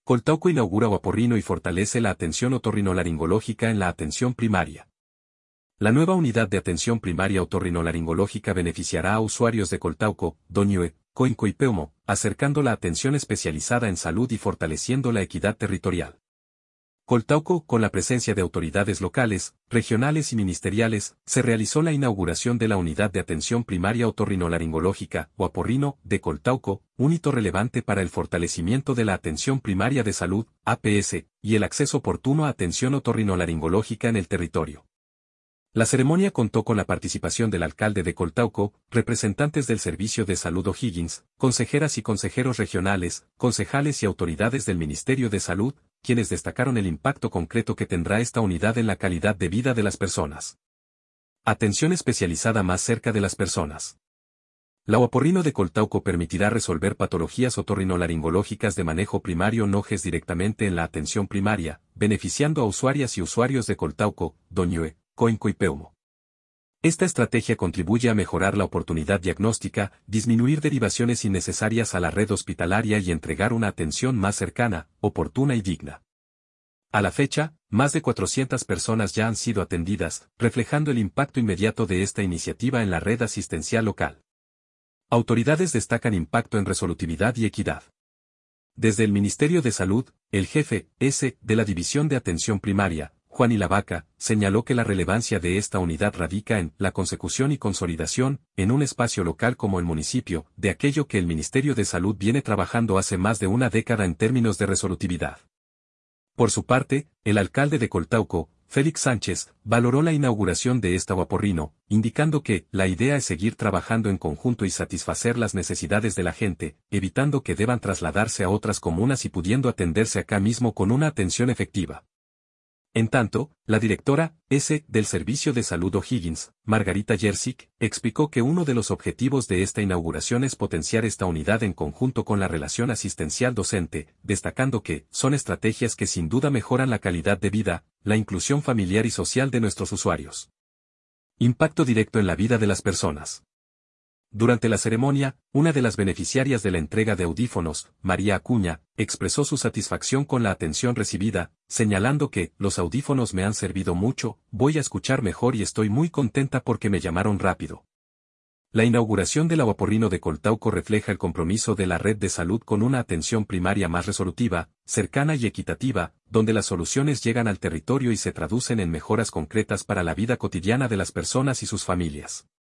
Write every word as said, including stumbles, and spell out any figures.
Coltauco inaugura Huaporrino y fortalece la atención otorrinolaringológica en la atención primaria. La nueva unidad de atención primaria otorrinolaringológica beneficiará a usuarios de Coltauco, Doñue, Coinco y Peumo, acercando la atención especializada en salud y fortaleciendo la equidad territorial. Coltauco, con la presencia de autoridades locales, regionales y ministeriales, se realizó la inauguración de la Unidad de Atención Primaria Otorrinolaringológica, Huaporrino, de Coltauco, un hito relevante para el fortalecimiento de la atención primaria de salud, A P S, y el acceso oportuno a atención otorrinolaringológica en el territorio. La ceremonia contó con la participación del alcalde de Coltauco, representantes del Servicio de Salud O'Higgins, consejeras y consejeros regionales, concejales y autoridades del Ministerio de Salud, quienes destacaron el impacto concreto que tendrá esta unidad en la calidad de vida de las personas. Atención especializada más cerca de las personas. La Huaporrino de Coltauco permitirá resolver patologías otorrinolaringológicas de manejo primario nojes directamente en la atención primaria, beneficiando a usuarias y usuarios de Coltauco, Doñue, Coinco y Peumo. Esta estrategia contribuye a mejorar la oportunidad diagnóstica, disminuir derivaciones innecesarias a la red hospitalaria y entregar una atención más cercana, oportuna y digna. A la fecha, más de cuatrocientas personas ya han sido atendidas, reflejando el impacto inmediato de esta iniciativa en la red asistencial local. Autoridades destacan impacto en resolutividad y equidad. Desde el Ministerio de Salud, el jefe S de la División de Atención Primaria, Juan Ilavaca, señaló que la relevancia de esta unidad radica en la consecución y consolidación, en un espacio local como el municipio, de aquello que el Ministerio de Salud viene trabajando hace más de una década en términos de resolutividad. Por su parte, el alcalde de Coltauco, Félix Sánchez, valoró la inauguración de esta Huaporrino, indicando que la idea es seguir trabajando en conjunto y satisfacer las necesidades de la gente, evitando que deban trasladarse a otras comunas y pudiendo atenderse acá mismo con una atención efectiva. En tanto, la directora S del Servicio de Salud O'Higgins, Margarita Jersic, explicó que uno de los objetivos de esta inauguración es potenciar esta unidad en conjunto con la relación asistencial docente, destacando que son estrategias que sin duda mejoran la calidad de vida, la inclusión familiar y social de nuestros usuarios. Impacto directo en la vida de las personas. Durante la ceremonia, una de las beneficiarias de la entrega de audífonos, María Acuña, expresó su satisfacción con la atención recibida, señalando que los audífonos me han servido mucho, voy a escuchar mejor y estoy muy contenta porque me llamaron rápido. La inauguración de la Huaporrino de Coltauco refleja el compromiso de la red de salud con una atención primaria más resolutiva, cercana y equitativa, donde las soluciones llegan al territorio y se traducen en mejoras concretas para la vida cotidiana de las personas y sus familias.